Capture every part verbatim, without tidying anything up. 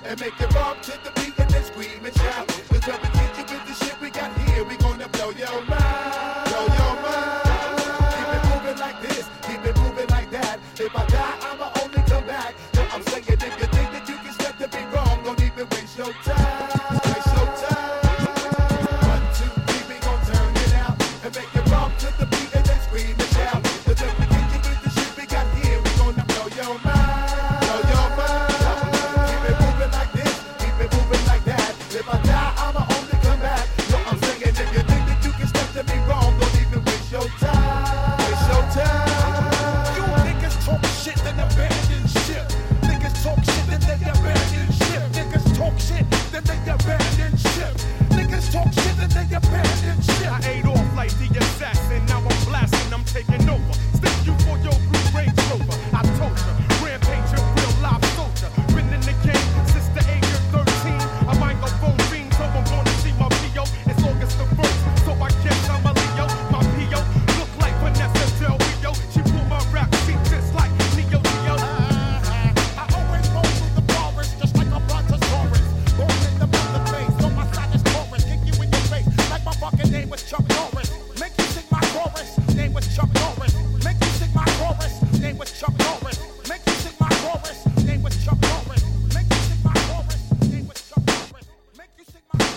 and make it rock to the beat and then scream and shout. Cause when we get you with the shit we got here, we gonna blow your mind, blow your mind. Keep it moving like this, keep it moving like that. If I die, I'ma only come back. Yo, I'm saying if you think that you can step to be wrong, don't even waste your time, waste your time. One, two, three, we gon' turn it out and make it rock to the beat and then scream and shout. Cause when we get you with the shit we got here, we gonna blow your mind, blow your mind. Keep it moving like this, keep it moving like that. If I die, I'ma only come back. Yo, I'm saying if you think that you can step to me wrong, don't even waste your time, waste your time. You niggas talk shit, then abandon ship. Niggas talk shit, then they abandon ship. Niggas talk shit, then they abandon ship. Niggas talk shit, then they abandon ship. I ate off like the assassin, now I'm blasting, I'm taking over. Stick you for your blue Range Rover. I told ya, rampage a real live soldier. Been in the game since the age of thirteen. A microphone fiend, so I'm gonna see my P O. It's August the first, so I guess I'm a Leo. My P O look like Vanessa Del Rio. She pulled my rap sheet just like Neo Neo. I always roll through the forest just like a brontosaurus. Born in the mother face, so my side is chorus. Kick you in your face like my fucking name was Chuck Norris. Make you sing my chorus, name was Chuck Norris. Make you sing my chorus, name was Chuck Norris. Make you sing my chorus, name was Chuck Norris. Make you sing my chorus, name was Chuck Norris. Make you sing my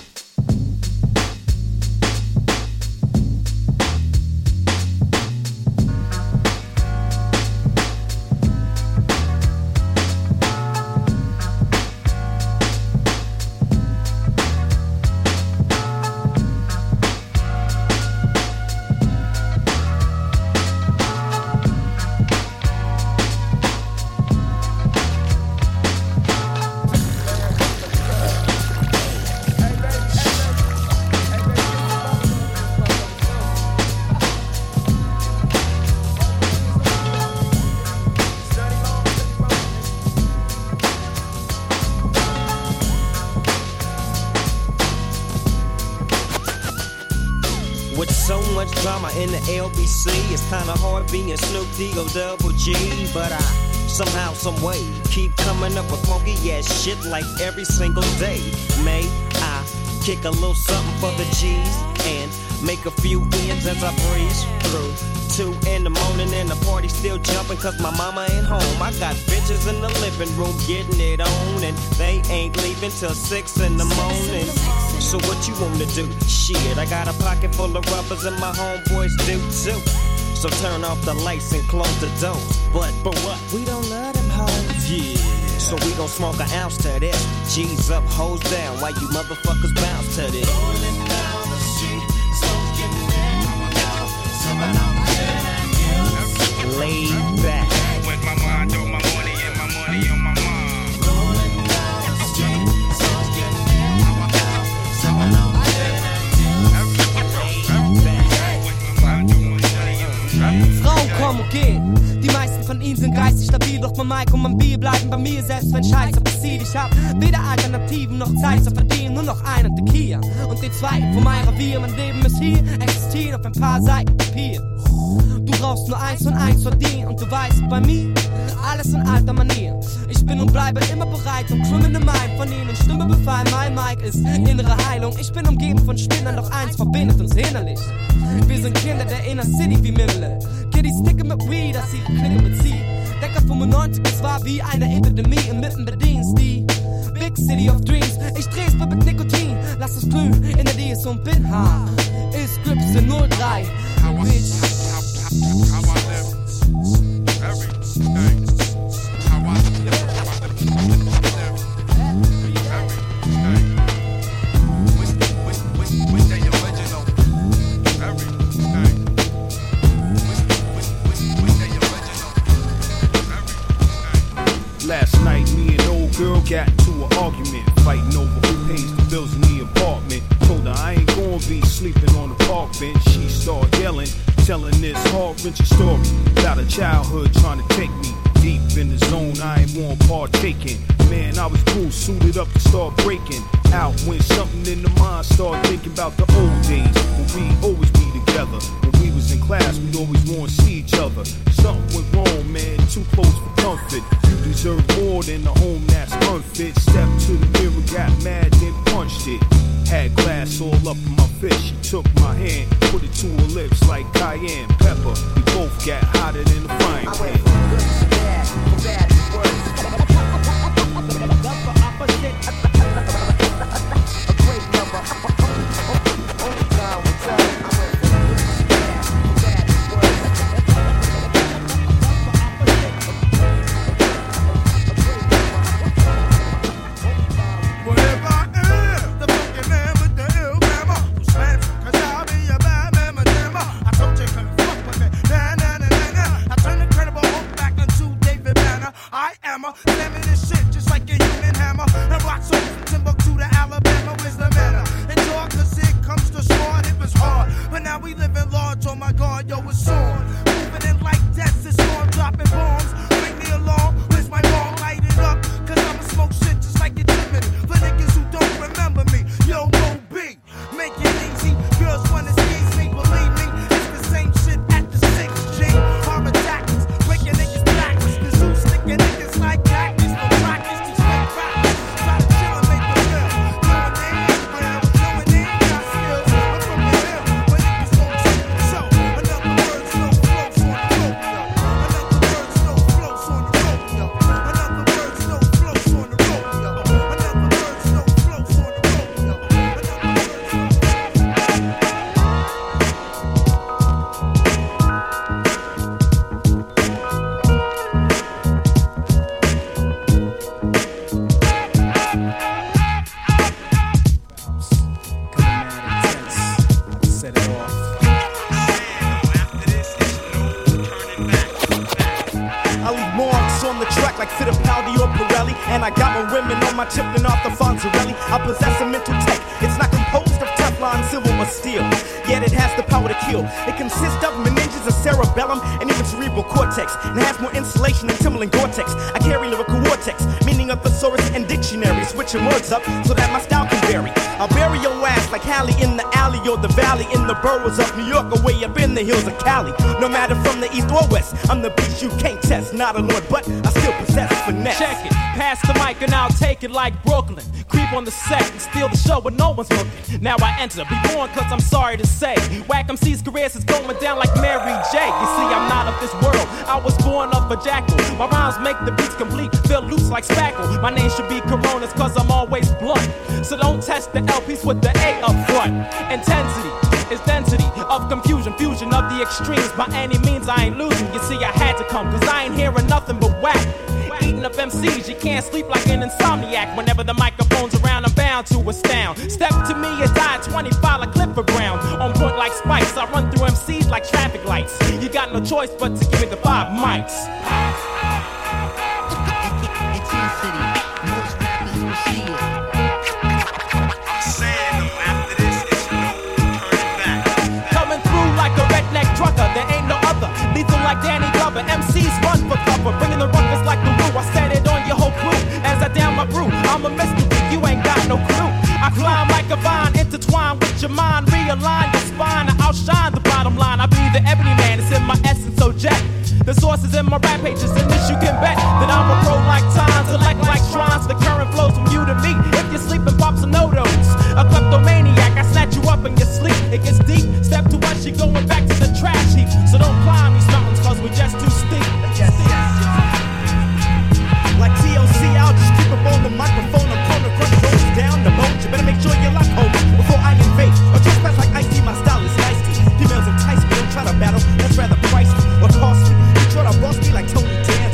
With so much drama in the L B C, it's kinda hard being Snoop D O Double G. But I somehow, some way, keep coming up with funky ass shit like every single day. May I kick a little something for the G's and make a few ends as I breeze through. Two in the morning and the party still jumping cause my mama ain't home. I got bitches in the living room getting it on and they ain't leaving till six in the morning. So what you wanna do? Shit, I got a pocket full of rubbers and my homeboys do too. So turn off the lights and close the door. But, but what? We don't love them hoes. Yeah. So we gon' smoke an ounce to this. G's up, hoes down, while you motherfuckers bounce to this. Rolling down the street, smoking in out, sipping on gin and juice. Laid back. With my mind on my money and my money on my mind. Rolling down the street, smoking in out, sipping on gin and juice. Frauen kommen und gehen. Die meisten von ihnen sind geistig stabil, doch mein Mike und mein Bier bleiben bei mir, selbst wenn Scheiße passiert. Ich hab weder Alternativen noch Zeit zu verdienen, nur noch einen Tequila und den zweiten von meinem Revier. Mein Leben ist hier, existiert auf ein paar Seiten Papier. Du brauchst nur eins und eins verdienen und du weißt, bei mir alles in alter Manier. Ich bin und bleibe immer bereit und Criminal Mind von ihnen Stimme befallen. Mein Mike ist innere Heilung. Ich bin umgeben von Spinnern, doch eins verbindet uns innerlich. Wir sind Kinder der Inner City wie Middle. Kiddies sticken mit Weed, dass ihre Klinge bezieht. Decker fünfundneunzig, es war wie eine Epidemie inmitten Berlins. Die Big City of Dreams. Ich dreh's mit Nikotin, lass es glühen in der D S und bin hart. Ist Grips in null drei. Bitch. How I live every day. How I live, how I live every day. Wish, wish, wish, wish they original every day. Wish, wish, wish, wish they original every day. Last night, me and old girl got into an argument, fighting over who pays the bills in the apartment. Told her I ain't gonna be sleeping on the park bench. She started yelling, telling this heart-wrenching story about a childhood trying to take me deep in the zone. I ain't want partaking. Man, I was cool, suited up to start breaking out when something in the mind started thinking about the old days when we always be together. together. When we was in class, we'd always want to see each other. Something went wrong, man, too close for comfort. You deserve more than a home that's unfit. Step to the mirror, got mad, then punched it. Had glass all up in my fist. She took my hand, put it to her lips like cayenne pepper. We both got hotter than the frying pan. I went from good to bad, from bad to worse. Lover opposite, a great lover. Only time will tell. I went from good to bad, from bad to worse. Wherever I am, the fucking man with the ill grammar. You slam, cause I'll be a bad man, madama. I told you couldn't fuck with me. Nah, nah, nah, nah, nah. I turn Incredible Hulk back into David Banner. I am a slamming this shit just like a human hammer. And rock so from Timbuktu to Alabama, where's the manner? Enjoy, cause it comes to sword, it was hard. But now we live in large, oh my god, yo, it's on. Moving in like death, it's storm, dropping bombs. Bring me along, where's my ball? Light it up, cause I'ma smoke shit just like a Jiminy. For niggas who don't remember me, yo, Mo B. Make it easy, girls wanna squeeze me, believe me. It's the same shit at the six G. Horror tactics, breaking niggas' backs. The zoo sticking niggas like cactus. No practice, these fake rappers. Try to chill and make the bill. Knowing they ain't real, knowing they ain't got skills. I'm from the hill, where niggas gon' take the show. In other words, no floats on the rope, yo. In other words, no floats on the rope, yo. In other words, no floats on the rope, yo. In other words, no floats on the rope, yo. In other words, Set it off. I leave marks on the track like Fittipaldi or Pirelli. And I got more women on my chip than Arthur Fonzarelli. I possess a mental tech. It's not composed of Teflon, silver, or steel. Yet it has the power to kill. It consists of meninges and cerebellum and even cerebral cortex. And it has more insulation than Timberland Gore-Tex. I carry lyrical vortex, meaning of thesaurus and dictionary. Switching words up so that my style can vary. I'll bury your ass like Hallie in the alley or the valley in the boroughs of New York or way up in the hills of Cali. No matter from the east or west, I'm the beast you can't test. Not a lord, but I still possess finesse. Check it, pass the mic and I'll take it like Brooklyn. Creep on the set and steal the show when no one's looking. Now I enter, be born cause I'm sorry to say, Whack M C's careers is going down like Mary J. You see, I'm not of this world, I was born of a jackal. My rhymes make the beats complete, feel loose like spackle. My name should be Coronas cause I'm always blunt. So don't test the L Ps with the A up front. Intensity is density of confusion, fusion of the extremes. By any means I ain't losing. You see, I had to come cause I ain't hearing nothing but whack. Eating up M Cs, you can't sleep like an insomniac. Whenever the microphone's around, I'm bound to astound. Step to me and die twenty-five like Clifford Brown. On point like spikes, I run through M Cs like traffic lights. You got no choice but to give me the five mics. Intensity, most rappers will see it. Coming through like a redneck trucker, there ain't no other. Lethal like Danny Glover, M Cs run for cover. Bringing the ruckus like the Woo, I set it on your whole crew. As I down my brew, I'm a mystery, you ain't got no clue. I climb like a vine, intertwine with your mind. Realign your spine, I outshine the bottom line. I be the ebony man, it's in my essence, so jet. The sources in my rap pages, in this you can bet that I'm a pro like time, select like shrines. The current flows from you to me. If you're sleeping, pop some no-dos. A kleptomaniac, I snatch you up in your sleep. It gets deep, step to us, you're going back to the trash heap. So don't climb these mountains, cause we're just too steep. Yes, yes. Like T L C, I'll just keep up on the microphone. I'm corner crush rolls down the boat. You better make sure you lock home before I invade. Or trespass like Ice-T, my style is nice. Females entice me, don't try to battle. That's rather pricey or costly. You try to boss me like Tony Dan.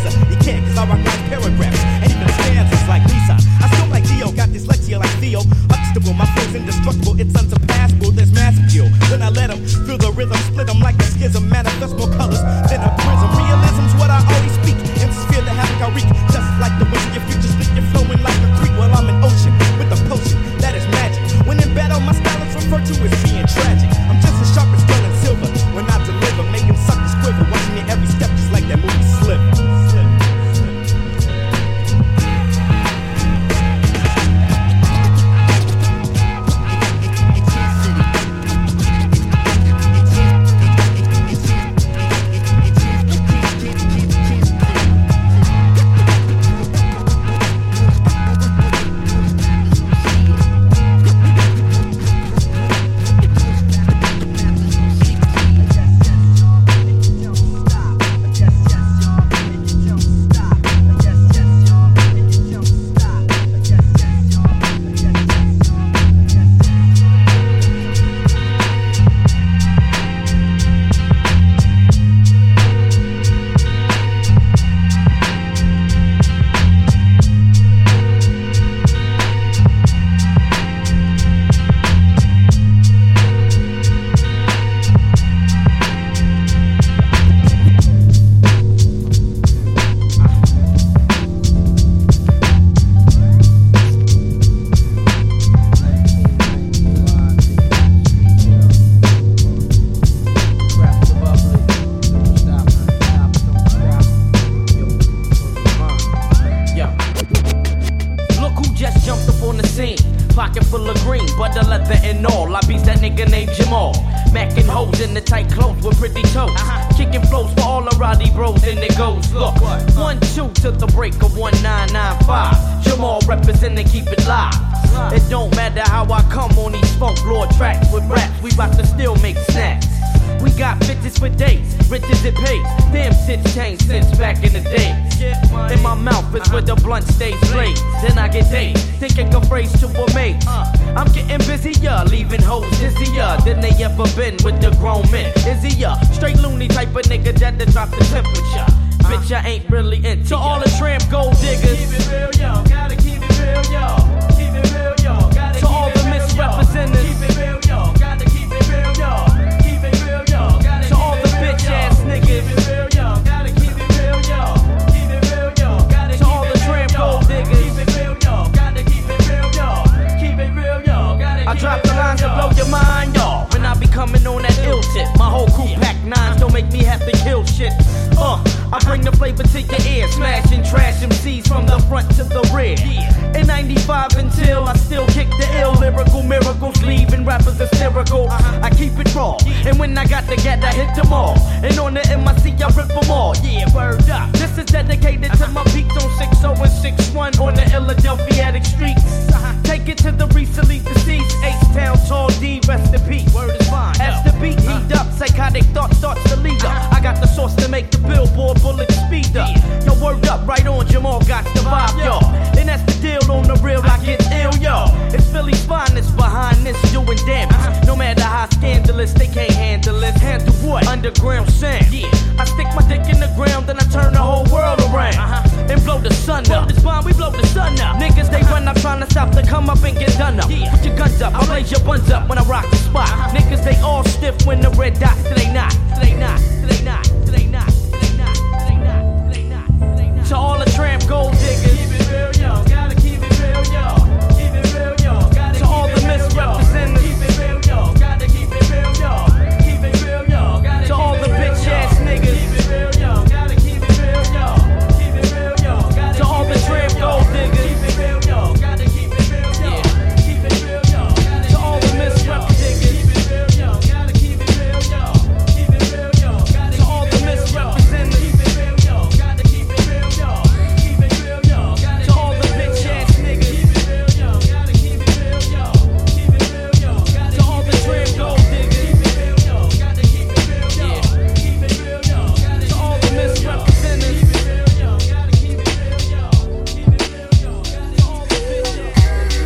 jumped up on the scene. Pocket full of green, butter leather and all. I beats that nigga named Jamal. Mackin' hoes in the tight clothes with pretty toes. Uh-huh. Kicking flows for all the Roddy bros, and it goes. Look, one, two to the break of one nine nine five. Jamal representing, keep it live. It don't matter how I come on these funk lord tracks with raps. We bout to still make snacks. We got bitches for days, rich as it pays. Damn shit's changed since back in the day. In my mouth is where the blunt stays blazed. Then I get dazed, thinking a phrase to a mate. I'm getting busier, leaving hoes dizzier than they ever been with the grown men. Izzier, straight loony type of nigga that to drop the temperature. Bitch, I ain't really into to all the tramp gold diggers. Keep it real, yo. Gotta keep it real, yo. Keep it real, yo. Gotta to all the misrepresenters. Keep it real, yo. Gotta keep it real, yo. Keep it real, yo. Gotta to all the bitch ass niggas. Keep it real, yo. Gotta keep it real, yo. Keep it real, yo. Gotta to all the tramp gold diggers. Keep it real, yo. Gotta keep it real, yo. Keep it real, yo. I drop the lines to blow your mind, y'all. When I be coming on that ill tip, my whole crew pack nines, don't make me have to kill shit. Uh, I bring the flavor to your ear, smashing trash M Cs from the front to the rear. In ninety-five until I still kick the ill lyrical miracles, leaving rappers hysterical. I keep it raw, and when I got to get, I hit them all. And on the M I C, I rip them all. Yeah, word up. This is dedicated to my peaks on six oh and six one on the Philadelphia streets. Take it to the recently deceased H-Town, Tall D, rest in peace. Word is fine. As the beat heat up, psychotic thought starts to lead up. I got the sauce to make the billboard bullet speed up. Yo, word up, right on, Jamal got the vibe, y'all. And that's the deal on the real, I get ill, y'all. It's Philly's finest behind this, doing damage. No matter how scandalous, they can't handle it. Handle what? Underground sound. Yeah. I stick my dick in the ground, then I turn the whole world around. Uh-huh. And blow the sun up. This bomb, we blow the sun up. Niggas, they run up trying to stop the come up and get done up. Yeah. Put your guns up, I'll blaze your buns up when I rock the spot. Uh-huh. Niggas, they all stiff when the red dots, they not, they not, they not, they not, they not, they not, they not, they not. To all the tramp gold diggers, keep it real, yo. Gotta keep it real, yo. Keep it real, yo. Gotta to all the misrepresenters, keep it real, yo. Gotta keep it real, yo. Keep it real, yo. Gotta to all the bitch ass niggas, keep it real, yo. Gotta keep it real, yo. Keep it real, yo. Gotta to all the tramp gold diggers, keep it real, yo. Gotta keep it real, yo. Keep it real, yo. To all the misrepresenters, keep it real, yo. Gotta keep it real, yo. Keep it real, yo. To all the misrepresenters, keep it real, yo. Gotta keep it real, yo. Keep it real, yo. To all the bitch ass niggas, keep it real, yo. Gotta keep it real, yo. Keep it real, yo. To all the tramp gold diggers, keep it real, yo. Gotta keep it real, yo. Keep it real, yo. To all the misrepresenters, keep it real, yo. Gotta keep it real, yo. Keep it real, yo. To all the bitch ass.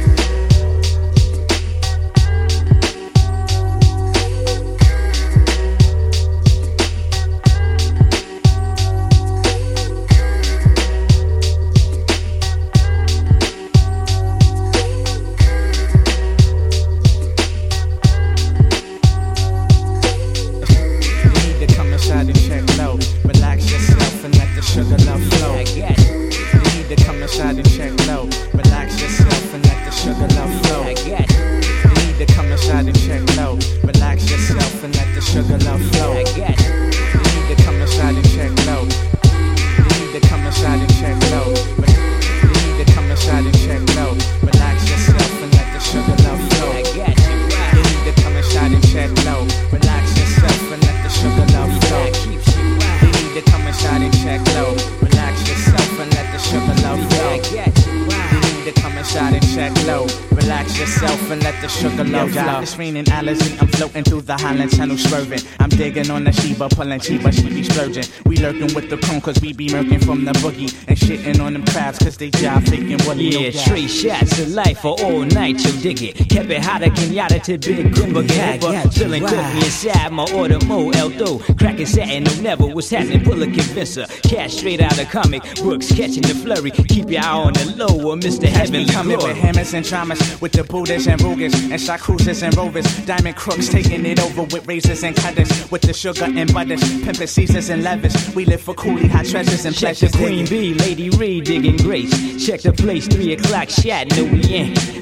You need to come inside and check low. Relax yourself and let the sugar love flow. You need to come inside and check low. Relax yourself and let the sugar love flow. You need to come inside and check low. Relax yourself and let the sugar love flow. You need to come inside and check low. You need to come inside and check low. You need to come inside and check low. Relax yourself and let the sugar love flow. You need to come inside and check low. Relax yourself and let the sugar love flow. You need to come inside and check low. Relax yourself and let the sugar love flow. You need to come inside and check low. Relax yourself and let the sugar love flow. It's raining Alizé, I'm floating through the Highland Tunnel swerving. I'm digging on the Sheba, pulling Chiba, she be splurging. We lurking with the chrome cause we be murking from the boogie. And shitting on them crabs cause they jive faking woolly. Yeah, straight shots of life for all night, yo dig it. Kept it hotter, Kenyatta to Big Grimba Gabba. Feeling coffee inside my order, Mo Eldo. Cracking satin, no never, what's happening, pull a convincer. Cash straight out of comic books, catching the flurry. Keep your eye on the low, or Mister Heavenly coming with hammers and traumas, with the Buddhas and Rugas, and shot cruisers and rovers. Diamond crooks taking it over with razors and cutters, with the sugar and butters, pimpin' Caesars and levers. We live for coolie hot treasures and Check pleasures. the Queen Bee, Lady Reed digging grace. Check the place, three o'clock shot, know we in.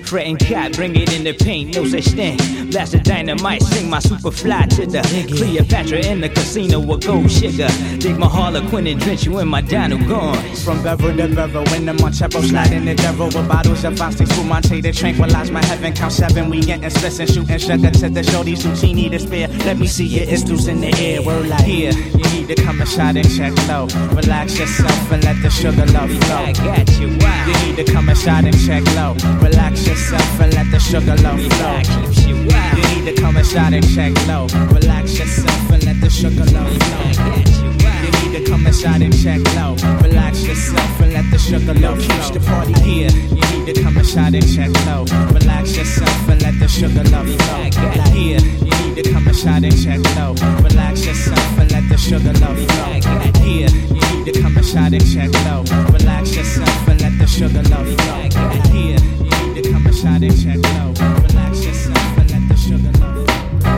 Fretting cat, bring it in the paint, no such thing. Blast the dynamite, sing my super fly to the Cleopatra in the casino with gold sugar. Dig my Harlequin and drench you in my dino gone. From Bevel to Bevel, when the Monchepo slide in the devil with bottles of Foxy Spumante to tranquilize my heaven. Count seven, we getting splits and shooting sugar to the shorty zucchini to spare. Let me see your istus in the air. We're like, here, you need to come and shot and check low. Relax yourself and let the sugar love flow. I got you, wow. You need to come and shot and check low. Relax yourself and let the sugar love flow. I keeps you wow. You need to come and shot and check low. Relax yourself and let the sugar love flow. I got you, wow. You need to come and shot and check low. Relax yourself and let the sugar love keeps the party here. You need to come and shot and check low. Relax yourself and let the sugar love flow. Here, you need to come and shot and check low. Relax yourself and let the sugar love flow. Here, you need to come and shot and check low. Relax yourself and let the sugar love flow. Here, you need to come and shot and check low. Relax yourself and let the sugar love flow.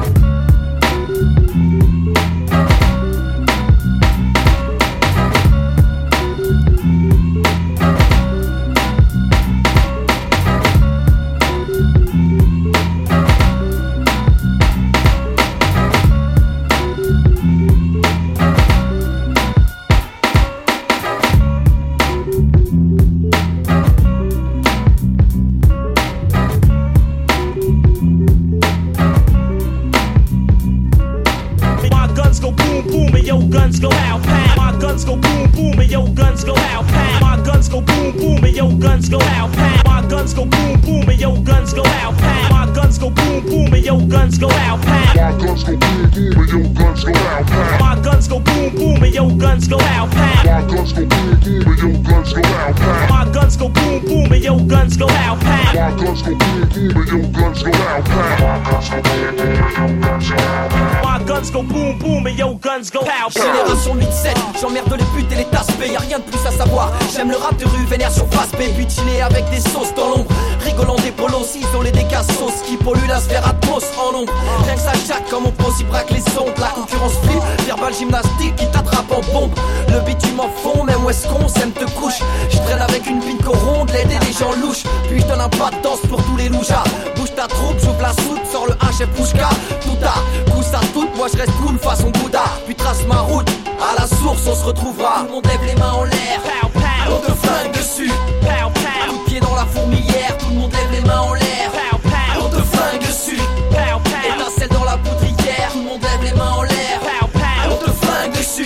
Génération huit sept, j'emmerde les putes et les taspés, y'a rien de plus à savoir. J'aime le rap de rue, vénère sur face B, puis chiller avec des sauces dans l'ombre. Rigolant des polos, isolés des cassos qui polluent la sphère atmos en ombre. Rien que ça jack comme on pose, il braque les ondes. La concurrence file, verbal gymnastique qui t'attrape en bombe. Le bitume en fond, même où est-ce qu'on s'aime te couche. Je traîne avec une pinko ronde, l'aide et des gens louches. Puis je donne un pas de danse pour tous les loujas. Bouge ta troupe, j'ouvre la soute, sors le H F Pouchka. Tout à coup ça toute, moi je reste cool façon Bouddha. Puis trace ma route, à la source on se retrouvera. Tout le monde lève les mains en l'air, on te flingue dessus. Un coup de pied dans la fourmilière, tout le monde lève les mains en l'air, on te flingue dessus. Étincelle dans la poudrière, tout le monde lève les mains en l'air, on te flingue dessus.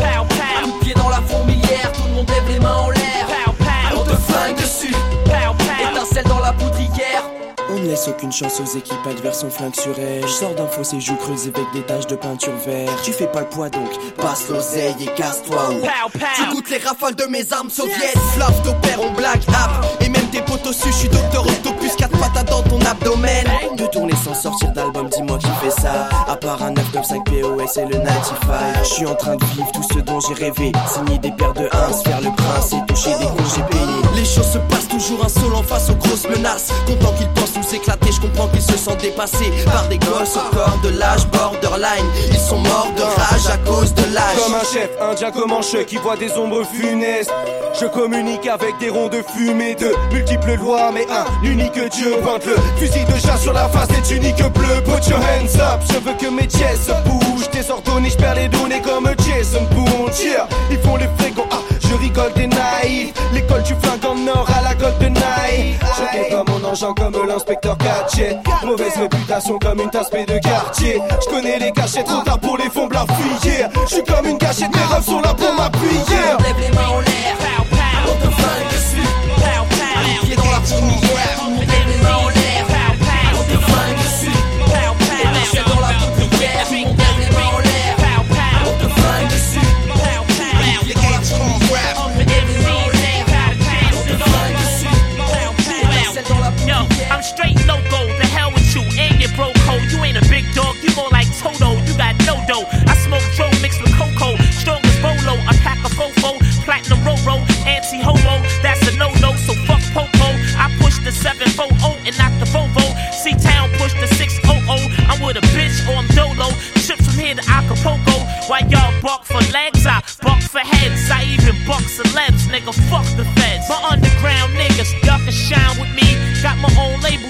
Un coup de pied dans la fourmilière, tout le monde lève les mains en l'air, on te flingue dessus. Étincelle dans la poudrière. On ne laisse aucune chance aux équipes adverses, on flingue sur elle. Je sors d'un fossé, joues creusées avec des taches de peinture vert. Tu fais pas le poids donc, passe l'oseille et casse-toi ou tu goûtes les rafales de mes armes soviètes. Flav d'opère, on blague, app. Et même tes potes au-dessus, je suis docteur Octopus, quatre patates dans ton abdomen. De tourner sans sortir d'album, dis-moi qui fait ça. À part un neuf neuf cinq P O S et le quatre-vingt-cinq. Je suis en train de vivre tout ce dont j'ai rêvé. Signer des paires de uns, faire le prince et toucher des congés payés. Les choses se passent toujours insolents face aux grosses menaces. Content qu'ils pensent nous éclater, je comprends qu'ils se sentent dépassés par des gosses au corps de l'âge borderline. Ils sont morts de rage à cause de l'âge. Comme un chef indien comanche qui voit des ombres funestes. Je communique avec des ronds de fumée, de multiples lois, mais un unique Dieu pointe le fusil de chat sur la face des tuniques bleues. Put your hands up, je veux que mes chaises bougent. Désordonné, je perds les données comme Jason Bourne. Yeah, ils font les frégons, ah, je rigole des naïfs. L'école du flingue en or à la Golden Knight. Choqué comme mon engin, comme l'inspecteur Gadget. Mauvaise réputation comme une tasse de quartier. Je connais les cachettes, trop tard pour les fonds blancs fuyés. Je suis comme une gâchette, mes rêves sont là pour m'appuyer. Lève les mains en l'air, on te flingue dessus. Un pied dans la fourmilière, on lève les mains en l'air, on te flingue dessus. Étincelle dans la poudrière, on lève les mains en l'air, on te flingue dessus. Un pied dans la fourmilière, on lève les mains en l'air, on te flingue dessus. Étincelle dans la poudrière. Yo, I'm straight loco, the hell with you and your bro code. You ain't a big dog, you more like Toto, you got no dough. I smoke dro mixed with cocoa, strong as Bolo, I pack a fofo, platinum Roro, anti-homo, that's a no-no, so fuck Popo. I push the seven four oh and not the Volvo, C-Town push the six hundred, I'm with a bitch or I'm Dolo, trip from here to Acapulco, while y'all bark for legs, I bark for heads, I even buck celebs, nigga, fuck the feds. My underground niggas, y'all can shine with me, got my own label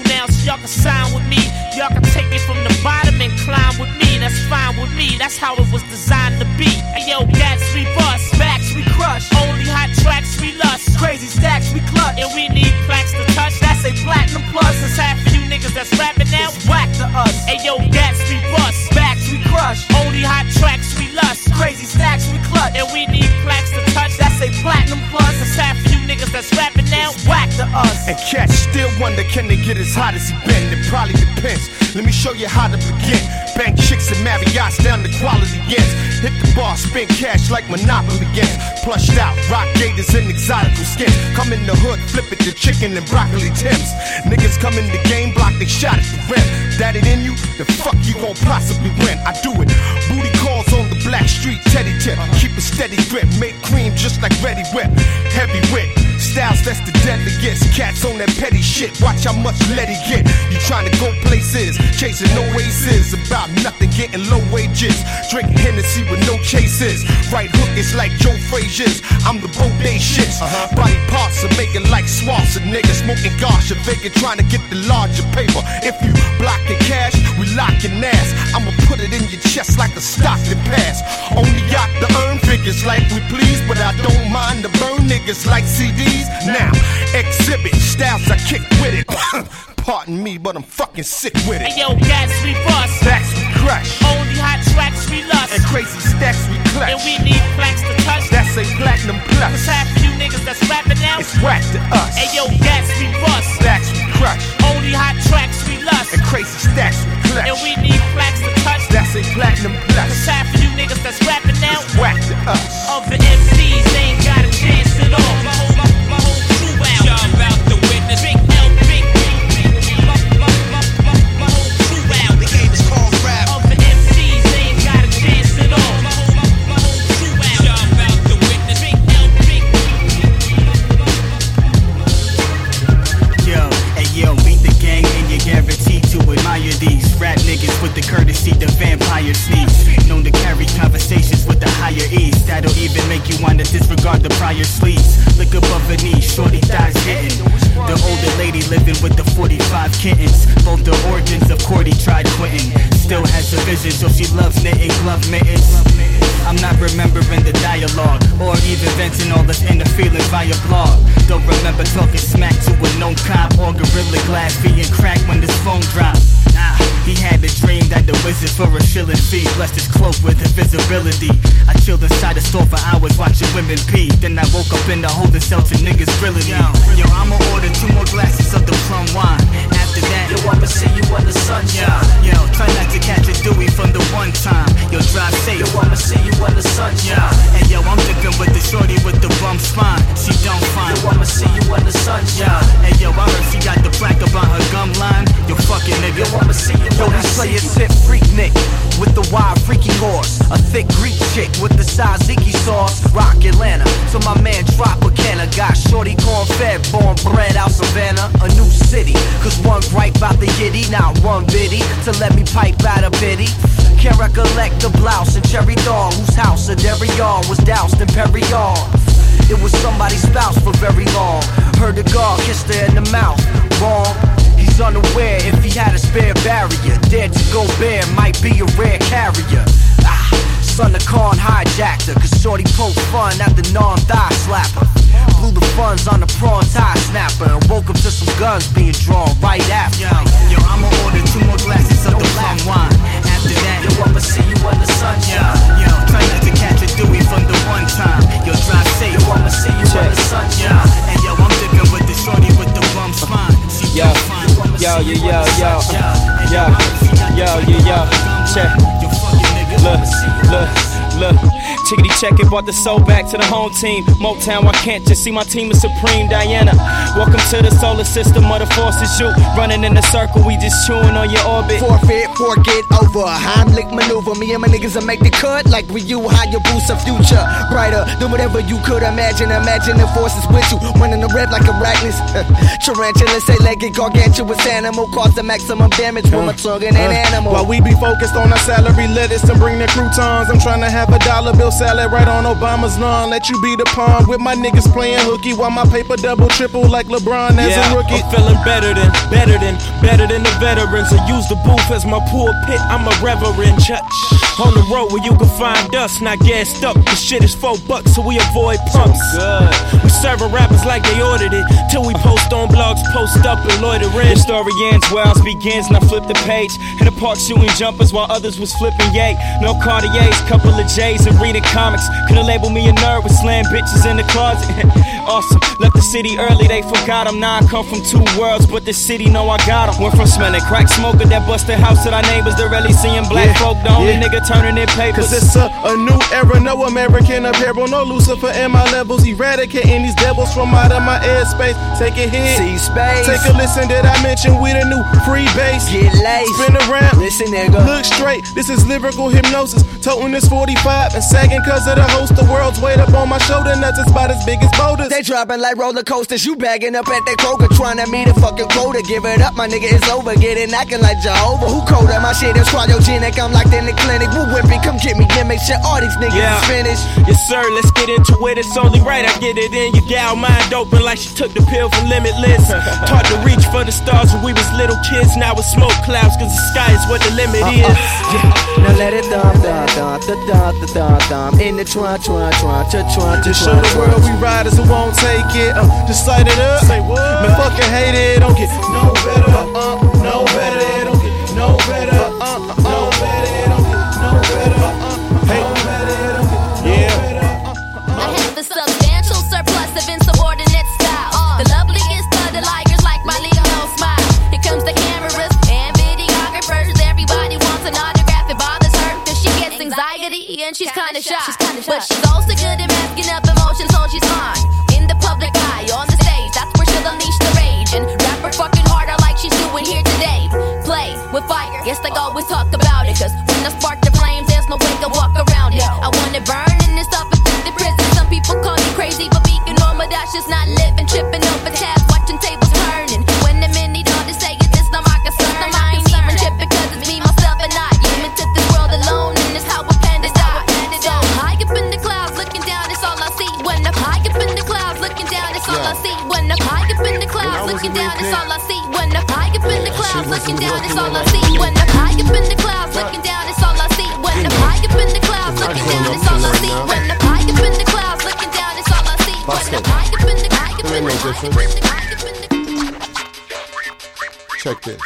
still wonder, can they get as hot as he been? It probably depends. Let me show you how to begin. Bank chicks and Marriott's down to quality ends. Hit the bar, spend cash like Monopoly games. Plushed out, rock gators and exotical skins. Come in the hood, flip it to chicken and broccoli tips. Niggas come in the game, block they shot at the rim. That it in you? The fuck you gon' possibly win? I do it. Booty calls on the black street, teddy tip. Keep a steady grip, make cream just like Ready Whip. Heavy whip, styles that's the deadliest. Cats on that petty shit, watch how much let he get. You tryna go places, chasing no aces. About nothing, getting low wages. Drinking Hennessy with no chases. Right hook is like Joe Frazier's. I'm the bodacious. Uh-huh. Body parts are making like swamps of niggas. Smoking gosh, a vacant trying to get the larger paper. If you blocking cash, we locking ass. I'ma put it in your chest like a Stockton pass. Only got to earn figures like we please, but I don't mind to burn niggas like C Ds. Now, exhibit styles I kick with it. Pardon me, but I'm fucking sick with it. Hey yo, gas we bust. Stacks we crush. Only hot tracks we lust. And crazy stacks we clutch. And we need flags to touch. That's a platinum plus. Cause half of you niggas that's rapping now, it's whack to us. Hey yo, gas we bust. Stacks we crush. Only hot tracks we lust. And crazy stacks we clutch. And we need flags to touch. That's a platinum plus. Cause half of you niggas that's rapping now, it's whack to us. Other M Cs ain't got a chance at all. My whole, my, my whole crew out. Y'all about to witness. Big L, big, big, my, my, my, my, my whole crew out. The game is called rap. Other M Cs ain't got a chance at all. My whole, my, my whole crew out. Y'all about to witness. Big L, big. Yo, hey yo, meet the gang and you're guaranteed to admire these rap niggas with the courtesy the vampire sneaks. Known to carry conversations with the higher ease. That'll even make you wanna disregard the prior sleeves. Look above her knees, shorty thighs hitting. The older lady living with the forty-five kittens. Both the origins of Cordy tried quitting. Still has a vision, so she loves knitting glove mittens. I'm not remembering the dialogue, or even venting all this inner feeling via blog. Don't remember talking smack to a known cop, or Gorilla Glass being cracked when this phone dropped. Ah, he had a dream that the wizard for a shilling fee blessed his cloak with invisibility. I chilled inside the store for hours watching women pee. Then I woke up in the holding cell to niggas grilling me. Yo, I'ma order two more glasses of the plum wine. After that, yo, I'ma see you when the sun shines. Yo, try not to catch a Dewey from the one time. Yo, drive safe. Yo, I'ma see you when the sun shines. And yo, I'm dipping with the shorty with the bum spine. She don't find. Yo, I'ma see you when the sun shines. And yo, I heard she got the black about her gum line. Yo, fucking nigga. Yo, I'ma see you. Yo, these players sit freak Nick with the wild freaky horse. A thick Greek chick with the Tzatziki sauce. Rock Atlanta, so my man Tropicana. Got shorty corn-fed, born bred out Savannah. A new city, cause one gripe out the yitty, not one biddy to let me pipe out a biddy. Can't recollect the blouse and cherry thong, whose house a Derrion was doused in Perrion. It was somebody's spouse for very long. Heard the guard kissed her in the mouth. Wrong. He's unaware if he had a spare barrier. Dared to go bare, might be a rare carrier. Ah, son of Khan hijacked her, cause shorty poked fun at the non-thigh slapper. Blew the funds on the prawn tie snapper and woke up to some guns being drawn right after. Yo, yo, I'ma order two more glasses of the plum wine. After that, yo, I'ma see you when the sun shines. Yo, yo, try not to catch a Dewey from the one time. Yo, drive safe. Yo, I'ma see you when the sun shines. And yo, I'm dipping with the shorty with the bum spine. She yo, yo, yo, yo, yo, yo, yo, yo, yo, check. Look, look, look. Chickity check it, brought the soul back to the home team. Motown, I can't just see my team is supreme. Diana, welcome to the solar system of the forces. You running in a circle, we just chewing on your orbit. Forfeit, forget over. Heimlich maneuver. Me and my niggas will make the cut like with you. How you boost a future brighter than whatever you could imagine. Imagine the forces with you, running the red like arachnids. Tarantula, say legged, gargantuous animal, cause the maximum damage with my tongue and an animal. While we be focused on our salary lettuce and bring the croutons, I'm trying to have a dollar bill salad right on Obama's lawn. Let you be the pawn with my niggas playing hooky while my paper double triple like LeBron as yeah, a rookie. I'm feeling better than, better than, better than the veterans. I use the booth as my pulpit. I'm a reverend church on the road where you can find us. Not gassed up. The shit is four bucks, so we avoid pumps. Good. We serving rappers like they ordered it. Till we post on blogs, post up and loiter in. The story ends, Wells begins, and I flip the page. In the park shooting jumpers while others was flipping yay. No Cartiers, couple of J's and reading comics. Could've labeled me a nerd with slam bitches in the closet. Awesome, left the city early, they forgot him. Now I come from two worlds, but this city know I got him. Went from smelling crack smoker that busted house to our neighbors to really seeing black yeah, folk. The only yeah. nigga turning in papers. Cause it's a, a new era, no American apparel, no Lucifer in my levels. Eradicating these devils from out of my airspace. Take a hit, see space. Take a listen, did I mention we the new free base? Get laced, spin around, listen nigga, look straight. This is lyrical hypnosis. Toting this forty-five and sagging cause of the host. The world's weight up on my shoulder, nuts is about as big as boulders. They dropping like roller coasters. You bagging up at that Kroger, trying to meet a fucking quota. Give it up, my nigga, it's over. Get it acting like Jehovah. Who colder? My shit is cryogenic. I'm locked in the clinic. Woo whipping, come get me. Give me shit. All these niggas yeah. is finished. Yes sir, let's get into it. It's only right I get it in. Your gal mind open like she took the pill for Limitless. Taught to reach for the stars when we was little kids. Now it's smoke clouds cause the sky is what the limit uh, is. Uh, yeah. Now let it thump, thump, thump, thump, thump, thump, thump. In the trunk, trunk, trunk, trunk, trunk. Just show the world we riders who won't take it. Uh, just light it up. Say what? Man, fucking hate it. Don't get no better. Uh, uh, no better. Don't get no better. Uh, uh, uh, no better. Don't get no better. Uh, uh, hey. I have a substantial surplus of insubordinate style. Uh, the loveliest of the liars like my Leo smile. Here comes the cameras and videographers. Everybody wants an autograph. It bothers her cause she gets anxiety and she's kinda shy. She's kinda shy. But she's also good at masking up emotions, so she's fine. In the public eye, on the stage, that's where she'll unleash the rage. And rap her fucking harder like she's doing here today. Play with fire, yes, like always talk about it. Cause when I spark the flames, there's no way to walk around it. I want it burning and stuff in the prison. Some people call me crazy, but being normal, that's just not living. Tripping over tabs, watching tables turning. When the men need all to say it, it's not my concern. I ain't even tripping cause it's me, myself, and I. Came into this world alone, and it's how I planned to die. So high up in the clouds, looking down, it's all I see. When I'm high up in the clouds, looking down, it's all I see. When I'm high up in the clouds, looking down, it's all I see. When I'm high up in the clouds, looking down, it's all I see. When I'm high up in the clouds, looking down, it's all I see. When I'm high up in the clouds, looking down, it's all I see. When I'm high up in the clouds, looking down, it's all I see. When I'm high up in the high up in the high up in the Check this.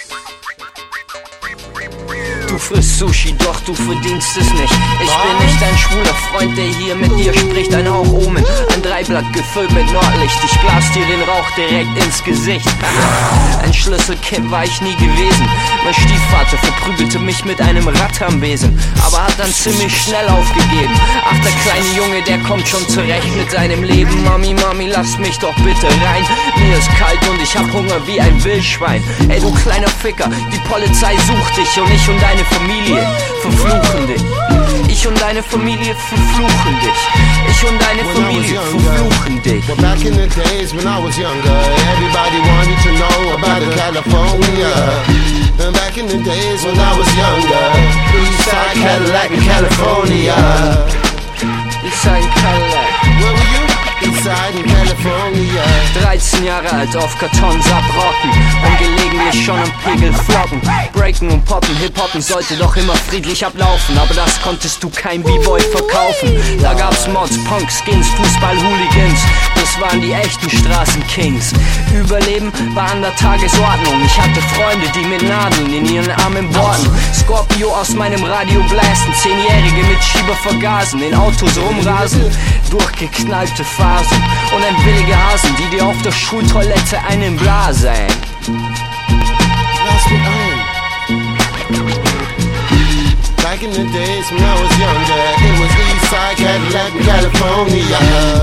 Du frisst Sushi, doch du verdienst es nicht. Ich bin nicht dein schwuler Freund, der hier mit dir spricht. Ein Hauch Omen, ein Dreiblatt gefüllt mit Nordlicht. Ich blas dir den Rauch direkt ins Gesicht. Ein Schlüsselkind war ich nie gewesen. Mein Stiefvater verprügelte mich mit einem Rad am Besen, aber hat dann ziemlich schnell aufgegeben. Ach, der kleine Junge, der kommt schon zurecht mit seinem Leben. Mami, Mami, lass mich doch bitte rein. Mir ist kalt und ich hab Hunger wie ein Wildschwein. Ey, du kleiner Ficker, die Polizei sucht dich und ich und deine Familie verfluchen dich. Ich und deine Familie verfluchen dich. Ich und deine Familie verfluchen dich. Well, back in the days when I was younger, everybody wanted to know about California. And back in the days when I was younger, Eastside Cadillac in California. Eastside Cadillac. Where were you? Eastside in California. dreizehn Jahre alt auf Kartons abrocken und gelegentlich schon am Pegel flocken. Breaken und poppen, Hip-Hoppen sollte doch immer friedlich ablaufen, aber das konntest du kein B-Boy verkaufen. Da gab's Mods, Punks, Skins, Fußball-Hooligans, das waren die echten Straßenkings. Überleben war an der Tagesordnung, ich hatte Freunde, die mit Nadeln in ihren Armen bohrten. Scorpio aus meinem Radio blasten, Zehnjährige mit Schieber vergasen, in Autos rumrasen, durchgeknallte Phasen und ein billige Hasen, die dir auf der Schultoilette einen blasen. Lass mich ein. Back in the days when I was younger, it was Eastside Cadillac in California.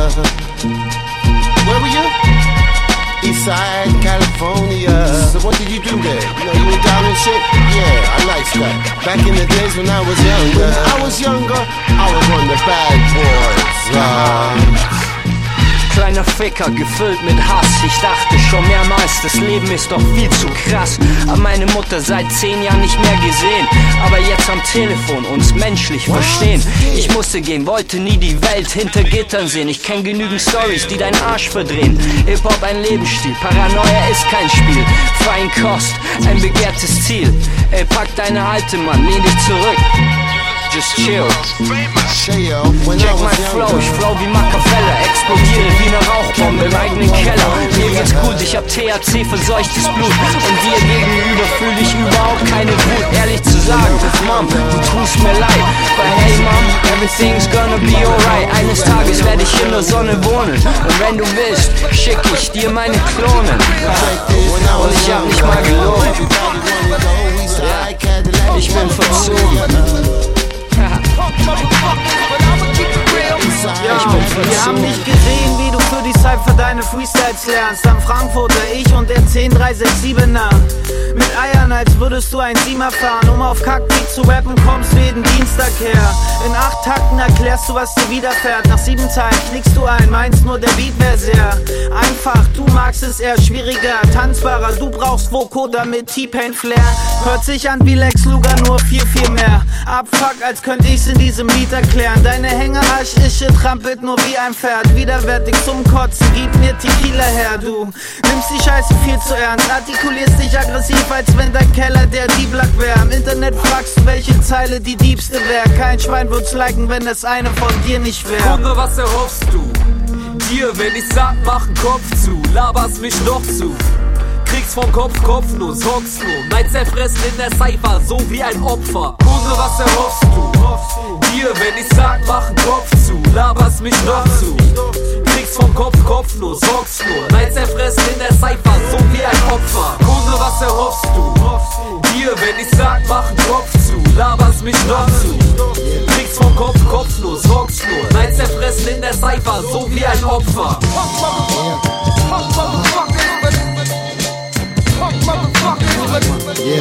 Where were you? Eastside California. So what did you do there? You know, you were down and shit? Yeah, I like that. Back in the days when I was younger, when I was younger, I was one of the bad boys. Uh, Kleiner Ficker, gefüllt mit Hass. Ich dachte schon mehrmals, das Leben ist doch viel zu krass. Hab meine Mutter seit zehn Jahren nicht mehr gesehen, aber jetzt am Telefon uns menschlich verstehen. Ich musste gehen, wollte nie die Welt hinter Gittern sehen. Ich kenn genügend Storys, die deinen Arsch verdrehen. Hip-Hop ein Lebensstil, Paranoia ist kein Spiel. Feinkost, ein begehrtes Ziel. Ey, pack deine Alte, Mann, lehn dich zurück. just chill. Check mein Flow, ich flow wie Machiavelli, explodiere wie eine Rauchbombe im eigenen Keller. Mir geht's gut, ich hab T H C verseuchtes Blut und dir gegenüber fühle ich überhaupt keine Wut. Ehrlich zu sagen, Mom, du tust mir leid, but hey Mom, everything's gonna be alright. Eines Tages werde ich in der Sonne wohnen und wenn du willst, schick ich dir meine Klonen. Und ich hab nicht mal gelogen. Ich bin verzogen. Ja, wir haben nicht gesehen, wie du für die Cypher deine Freestyles lernst. Am Frankfurter ich und der zehn drei sechs siebener. Mit Eiern, als würdest du ein Siemer fahren. Um auf Kackbeat zu rappen, kommst du jeden Dienstag her. In acht Takten erklärst du, was dir widerfährt. Nach sieben Teilen knickst du ein, meinst nur, der Beat wär sehr einfach. Du magst es eher schwieriger, tanzbarer. Du brauchst Vocoder mit T-Pain-Flair. Hört sich an wie Lex Luger, nur viel, viel mehr. Abfuck, als könnte ich's in diesem Lied erklären. Deine Hängerhasch-Ische trampelt nur wie ein Pferd. Widerwärtig zum Kotzen, gib mir Tequila her. Du nimmst die Scheiße viel zu ernst, artikulierst dich aggressiv, als wenn dein Keller der Dieblack wär. Im Internet fragst du, welche Zeile die diebste wär. Kein Schwein wird's liken, wenn es eine von dir nicht wär. Kunde, was erhoffst du? Dir, wenn ich sag, mach n Kopf zu, laberst mich noch zu. Kriegst vom Kopf Kopfnuss, hockst nur, Neid zerfressen in der Cypher, so wie ein Opfer. Kunde, was erhoffst du? Dir, wenn ich sag, mach n Kopf zu, laberst mich noch zu. Kriegst vom Kopf Kopfnuss, hockst nur, Neid zerfressen in der Cypher, so wie ein Opfer. Kunde, was erhoffst du? Dir, wenn ich sag, mach n Kopf zu, laberst mich noch zu. Kriegst vom Kopf Kopfnuss, hockst nur, Neid zerfressen in der Cypher, so wie ein Opfer. Yeah.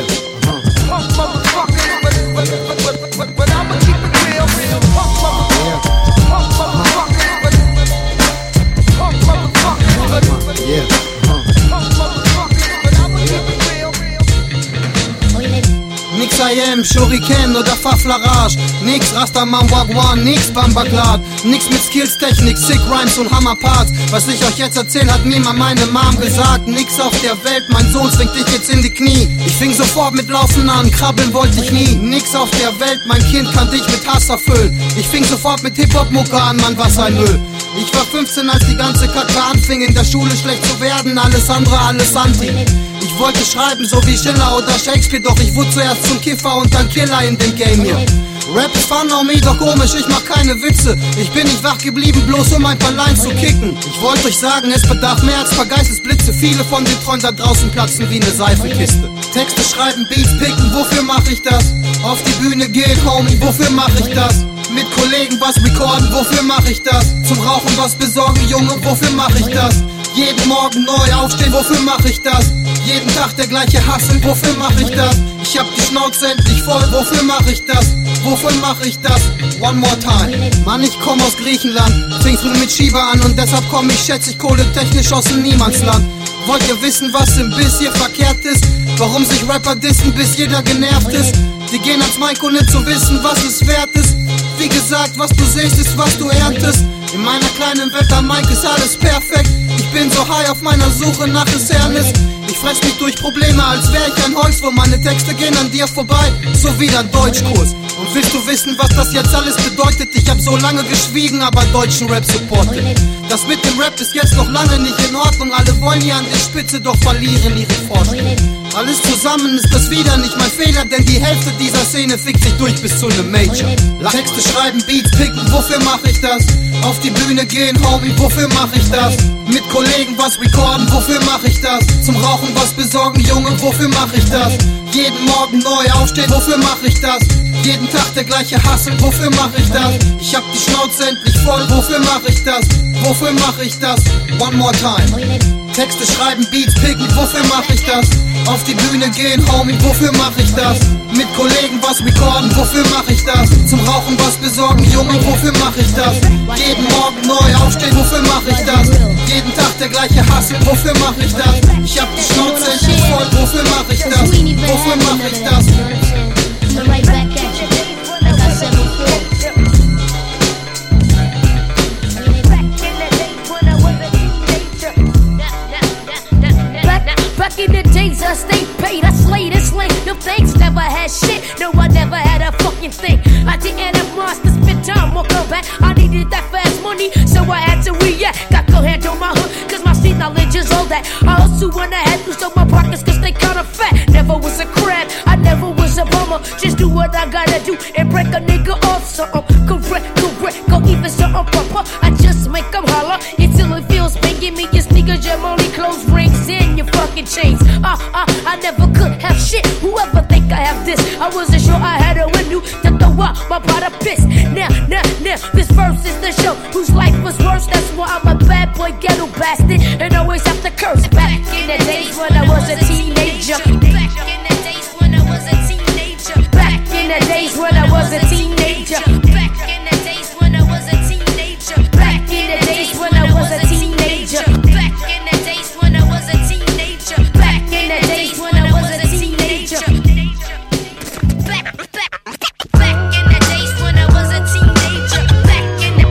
But I'ma keep it real, real. Punk motherfuckers, punk motherfuckers, punk motherfuckers, yeah. Punk motherfuckers, but I'ma keep it real, real. Nix I am, Shuriken oder Faflarage. Nix Rastaman Wagwan, nix Bambaglad. Nix mit Skills, Technik, Sick Rhymes und Hammerparts. Was ich euch jetzt erzähl, hat mir mal meine Mom gesagt. Nix auf der Welt, mein Sohn zwingt dich jetzt in die Knie. Ich fing sofort mit Laufen an, krabbeln wollte ich nie. Nix auf der Welt, mein Kind kann dich mit Hass erfüllen. Ich fing sofort mit Hip-Hop-Mucke an, Mann, was ein Müll. Ich war fünfzehn, als die ganze Kacke anfing, in der Schule schlecht zu werden. Alles andere, alles Anti. Ich wollte schreiben, so wie Schiller oder Shakespeare, doch ich wurde zuerst zum Kiffer und dann Killer in dem Game hier. Rap ist fun on me, doch komisch, ich mach keine Witze. Ich bin nicht wach geblieben, bloß um ein paar Lines zu kicken. Ich wollte euch sagen, es bedarf mehr als paar Geistesblitze. Viele von den Träumen da draußen platzen wie eine Seifenkiste. Texte schreiben, Beats picken, wofür mach ich das? Auf die Bühne gehen, Homie, wofür mach ich das? Mit Kollegen was recorden, wofür mach ich das? Zum Rauchen was besorgen, Junge, wofür mach ich das? Jeden Morgen neu aufstehen, wofür mach ich das? Jeden Tag der gleiche Hassel, wofür mach ich das? Ich hab die Schnauze endlich voll, wofür mach ich das? Wofür mach ich das? One more time. Mann, ich komm aus Griechenland, fing früh mit Schieber an und deshalb komm ich, schätze ich, kohletechnisch aus dem Niemandsland. Wollt ihr wissen, was im Biss hier verkehrt ist? Warum sich Rapper dissen, bis jeder genervt ist? Die gehen ans Mic, ohne zu wissen, was es wert ist. Wie gesagt, was du siehst, ist, was du erntest. In meiner kleinen Welt am Mic ist alles perfekt. Ich bin so high auf meiner Suche nach Erlebnis. Ich fress mich durch Probleme, als wär ich ein Holzwurm. Meine Texte gehen an dir vorbei, so wie der Deutschkurs. Und willst du wissen, was das jetzt alles bedeutet? Ich hab so lange geschwiegen, aber deutschen Rap supportet. Das mit dem Rap ist jetzt noch lange nicht in Ordnung. Alle wollen hier an die Spitze, doch verlieren ihre Forschung. Alles zusammen ist das wieder nicht mein Fehler, denn die Hälfte dieser Szene fickt sich durch bis zu nem Major. Texte schreiben, Beats picken, wofür mach ich das? Auf die Bühne gehen, Homie, wofür mach ich das? Mit Kollegen was recorden, wofür mach ich das? Zum Rauchen was besorgen, Junge, wofür mach ich das? Jeden Morgen neu aufstehen, wofür mach ich das? Jeden Tag der gleiche Hassel, wofür mach ich das? Ich hab die Schnauze endlich voll, wofür mach ich das? Wofür mach ich das? One more time. Texte schreiben, Beats picken, wofür mach ich das? Auf die Bühne gehen, Homie, wofür mach ich das? Mit Kollegen was recorden, wofür mach ich das? Zum Rauchen was besorgen, Junge, wofür mach ich das? Jeden Morgen neu aufstehen, wofür mach ich das? Jeden Tag der gleiche Hassel, wofür mach ich das? Ich hab die Schnauze endlich voll, wofür mach ich das? Wofür mach ich das? Back in the days I stayed paid, I slayed and slayed. Them things never had shit, no I never had a fuck fucking thing. I didn't have monsters spend time or come back. I needed that fast money, so I had to react. Got go handle my hood, cause my street knowledge is all that. I hustle when I had to, so my pockets cause they kinda fat. Never was a crab, I never was a bummer. Just do what I gotta do and break a nigga off. So I'm correct, correct, go even so I'm proper. I just make them holler until it feels big. Give me your sneakers, your money, clothes, rings, and your fucking chains. Uh, uh, I never could have shit. Whoever think I have this, I wasn't sure I had a window to throw out my pot of piss. Now, now, now, this verse is the show. Whose life was worse? That's why I'm a bad boy, ghetto bastard, and always have to curse. Back in the days when I was a teenager. Back in the days when I was a teenager. Back in the days when I was a teenager. Back in the days when I was a teenager. Back in the days when I was a teenager. Back in the days when I was a teenager. Back in the days when I was a teenager. Back, back, back in the days when I was a teenager. Back in the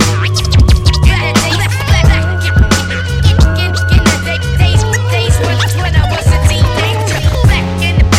days when I was a teenager. Back in the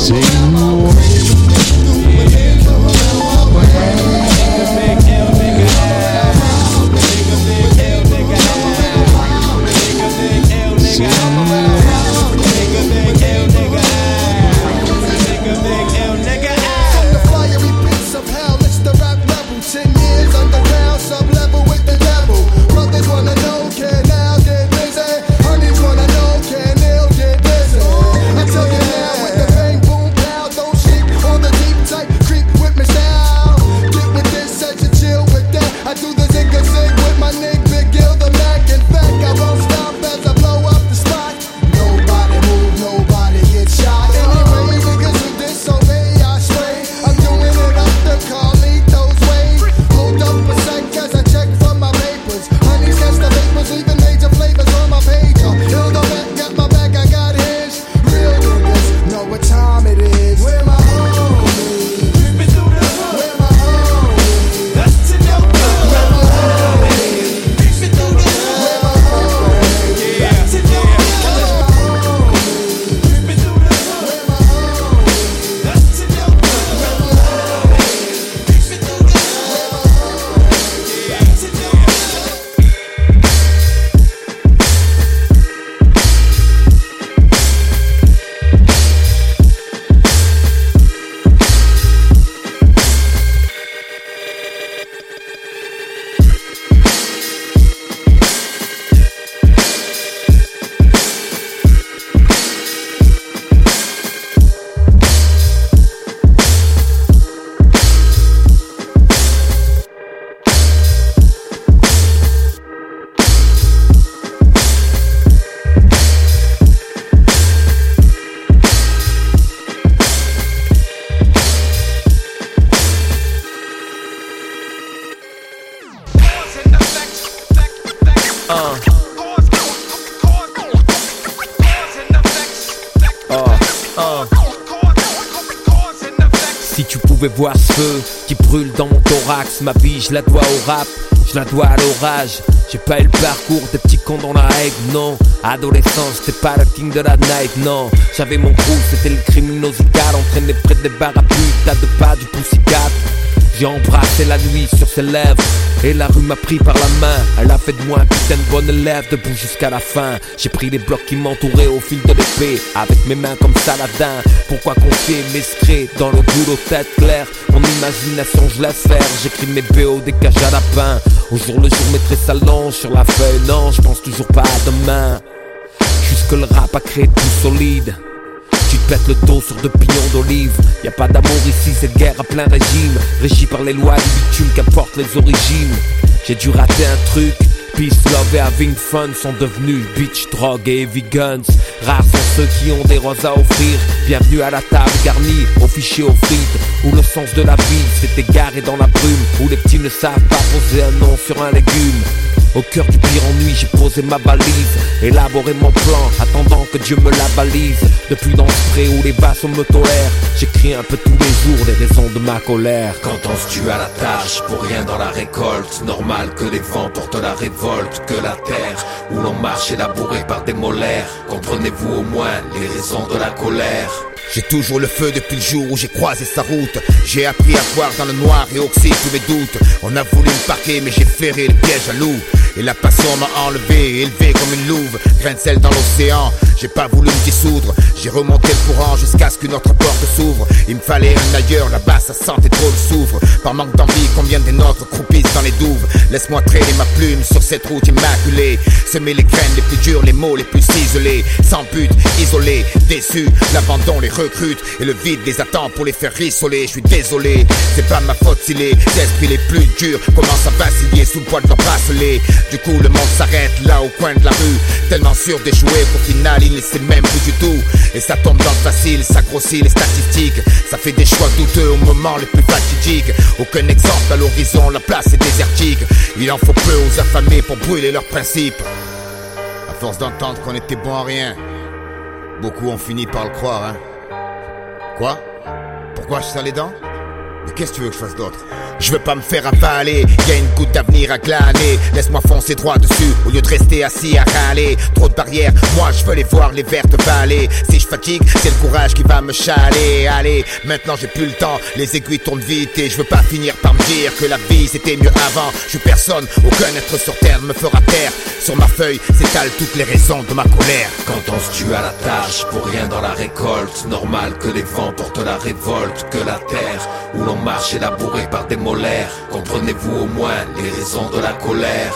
Voir ce feu qui brûle dans mon thorax. Ma vie je la dois au rap, je la dois à l'orage. J'ai pas eu le parcours des petits cons dans la hague, non. Adolescence, j'étais pas le king de la night, non. J'avais mon crew, c'était le criminosical. Entraîné près des bars à pute, à deux pas du Poussicat. J'ai embrassé la nuit sur ses lèvres et la rue m'a pris par la main. Elle a fait de moi un putain de bon élève, debout jusqu'à la fin. J'ai pris les blocs qui m'entouraient au fil de l'épée, avec mes mains comme Saladin. Pourquoi confier mes secrets dans le boulot tête claire? Mon imagination je laisse faire. J'écris mes B O des cages à lapin. Au jour le jour mes traits s'allongent sur la feuille. Non, je pense toujours pas à demain. Jusque le rap a créé tout solide. Tu te pètes le dos sur deux pignons d'olive. Y'a pas d'amour ici, cette guerre à plein régime. Régie par les lois du bitume, qu'importe les origines. J'ai dû rater un truc. Peace, love et having fun sont devenus bitch, drogue et heavy guns. Rares sont ceux qui ont des roses à offrir. Bienvenue à la table garnie, au fichier aux frites. Où le sens de la vie s'est égaré dans la brume. Où les petits ne savent pas poser un nom sur un légume. Au cœur du pire ennui, j'ai posé ma balise, élaboré mon plan, attendant que Dieu me la balise. Depuis dans ce pré où les vassaux me tolèrent, j'écris un peu tous les jours les raisons de ma colère. Quand on se tue à la tâche, pour rien dans la récolte. Normal que les vents portent la révolte, que la terre où l'on marche est labourée par des molaires. Comprenez-vous au moins les raisons de la colère? J'ai toujours le feu depuis le jour où j'ai croisé sa route. J'ai appris à voir dans le noir et oxyde tous mes doutes. On a voulu me parquer mais j'ai ferré le piège à loup. Et la passion m'a enlevé, élevé comme une louve. Grain de sel dans l'océan, j'ai pas voulu me dissoudre. J'ai remonté le courant jusqu'à ce qu'une autre porte s'ouvre. Il me fallait un ailleurs, là-bas ça sentait trop le soufre. Par manque d'envie, combien des nôtres croupissent dans les douves. Laisse-moi traîner ma plume sur cette route immaculée. Semer les graines les plus dures, les mots les plus ciselés. Sans but, isolé, déçu, l'abandon les recrute. Et le vide les attend pour les faire rissoler. Je suis désolé, c'est pas ma faute si les esprits les plus durs commencent à vaciller sous le poids de leur bracelet. Du coup le monde s'arrête là au coin de la rue, tellement sûr d'échouer qu'au final il ne sait même plus du tout. Et ça tombe dans le facile, ça grossit les statistiques. Ça fait des choix douteux au moment les plus fatidiques. Aucun exemple à l'horizon, la place est désertique. Il en faut peu aux affamés pour brûler leurs principes. À force d'entendre qu'on était bon à rien, beaucoup ont fini par le croire, hein. Quoi? Pourquoi je serre les dents? Mais qu'est-ce que tu veux que je fasse d'autre? Je veux pas me faire avaler, y a une goutte d'avenir à glaner. Laisse-moi foncer droit dessus, au lieu de rester assis à râler. Trop de barrières, moi je veux les voir, les vertes vallées. Si je fatigue, c'est le courage qui va me chaler. Allez, maintenant j'ai plus le temps, les aiguilles tournent vite. Et je veux pas finir par me dire que la vie c'était mieux avant. Je suis personne, aucun être sur terre ne me fera taire. Sur ma feuille s'étalent toutes les raisons de ma colère. Quand on se tue à la tâche, pour rien dans la récolte. Normal que les vents portent la révolte. Que la terre où l'on marche est labourée par des molaires. Comprenez-vous au moins les raisons de la colère?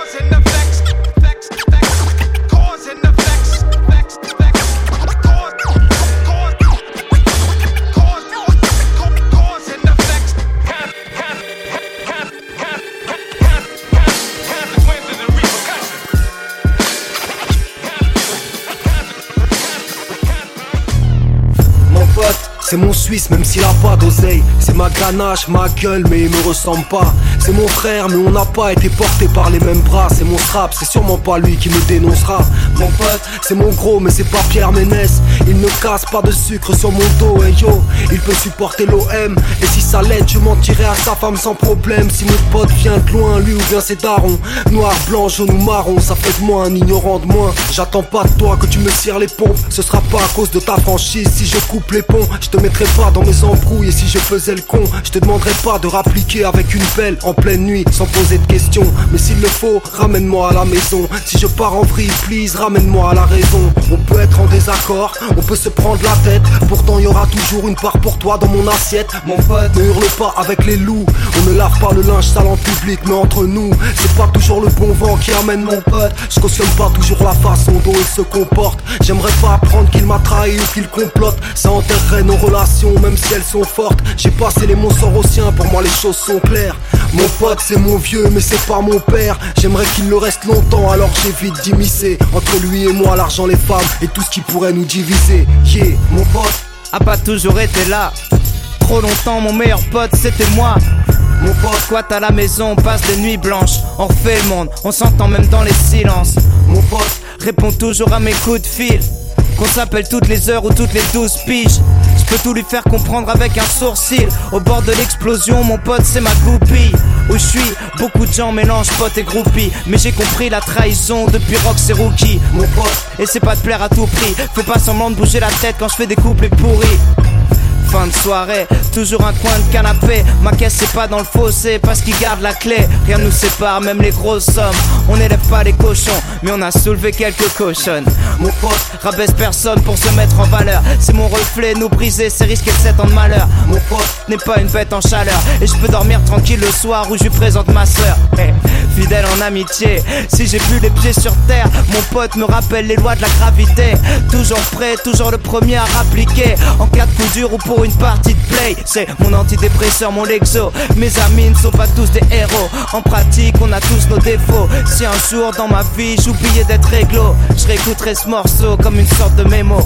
C'est mon Suisse même s'il a pas d'oseille. C'est ma ganache, ma gueule mais il me ressemble pas. C'est mon frère mais on n'a pas été porté par les mêmes bras. C'est mon strap, c'est sûrement pas lui qui me dénoncera. Mon pote, c'est mon gros mais c'est pas Pierre Ménès. Il ne casse pas de sucre sur mon dos. Et yo, il peut supporter l'O M. Et si ça l'aide, je mentirai à sa femme sans problème. Si mon pote vient de loin, lui ou bien c'est daron. Noir, blanc, jaune ou marron, ça fait de moi un ignorant de moins. J'attends pas de toi que tu me cires les pompes. Ce sera pas à cause de ta franchise si je coupe les ponts. Je te mettrai pas dans mes embrouilles. Et si je faisais le con, je te demanderais pas de rappliquer avec une pelle en pleine nuit sans poser de questions. Mais s'il le faut, ramène-moi à la maison. Si je pars en vrille, please, ramène-moi à la raison. On peut être en désaccord, on peut se prendre la tête. Pourtant y aura toujours une part pour toi dans mon assiette. Mon pote, ne hurle pas avec les loups. On ne lave pas le linge sale en public, mais entre nous, c'est pas toujours le bon vent qui amène mon pote. Je cautionne pas toujours la façon dont il se comporte. J'aimerais pas apprendre qu'il m'a trahi ou qu'il complote. Ça enterrerait nos relations même si elles sont fortes. J'ai passé les mots sans siens, pour moi les choses sont claires. Mon pote c'est mon vieux mais c'est pas mon père. J'aimerais qu'il le reste longtemps alors que j'évite d'immiscer entre lui et moi l'argent, les femmes et tout ce qui pourrait nous diviser. Yeah, mon pote a pas toujours été là. Trop longtemps mon meilleur pote c'était moi. Mon pote squatte à la maison, on passe des nuits blanches. On refait le monde, on s'entend même dans les silences. Mon pote répond toujours à mes coups de fil. Qu'on s'appelle toutes les heures ou toutes les douze piges. Je peux tout lui faire comprendre avec un sourcil. Au bord de l'explosion, mon pote c'est ma goupille. Où je suis, beaucoup de gens mélangent pote et groupie. Mais j'ai compris la trahison depuis Rox et Rookie. Mon pote, et c'est pas de plaire à tout prix. Fais pas semblant de bouger la tête quand je fais des couplets pourris. Fin de soirée, toujours un coin de canapé. Ma caisse c'est pas dans le fossé parce qu'il garde la clé. Rien nous sépare, même les grosses sommes. On n'élève pas les cochons, mais on a soulevé quelques cochonnes. Mon pote rabaisse personne pour se mettre en valeur. C'est mon reflet, nous briser, c'est risquer de sept ans de malheur. Mon pote n'est pas une bête en chaleur. Et je peux dormir tranquille le soir où je lui présente ma soeur. Hey, fidèle en amitié, si j'ai plus les pieds sur terre, mon pote me rappelle les lois de la gravité. Toujours prêt, toujours le premier à rappliquer. En cas de coup dur ou pour une partie de play, c'est mon antidépresseur, mon Lexo. Mes amis ne sont pas tous des héros. En pratique, on a tous nos défauts. Si un jour dans ma vie j'oubliais d'être réglo, je réécouterai ce morceau comme une sorte de mémo.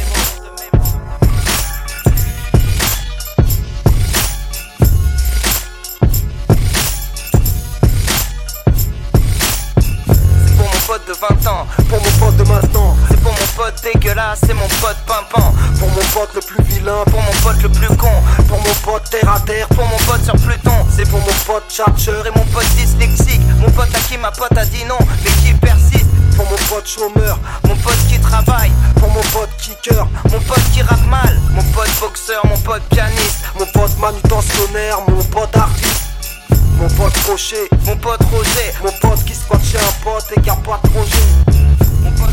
De vingt ans, pour mon pote de maintenant. C'est pour mon pote dégueulasse, c'est mon pote pimpant. Pour mon pote le plus vilain, pour mon pote le plus con. Pour mon pote terre à terre, pour mon pote sur Pluton. C'est pour mon pote chercheur et mon pote dyslexique. Mon pote à qui ma pote a dit non, mais qui persiste. Pour mon pote chômeur, mon pote qui travaille. Pour mon pote kicker, mon pote qui rappe mal. Mon pote boxeur, mon pote pianiste. Mon pote manutentionnaire, mon pote artiste. Mon pote crochet, mon pote Roger, mon pote qui squatte chez un pote et qui a pas de projet. Mon pote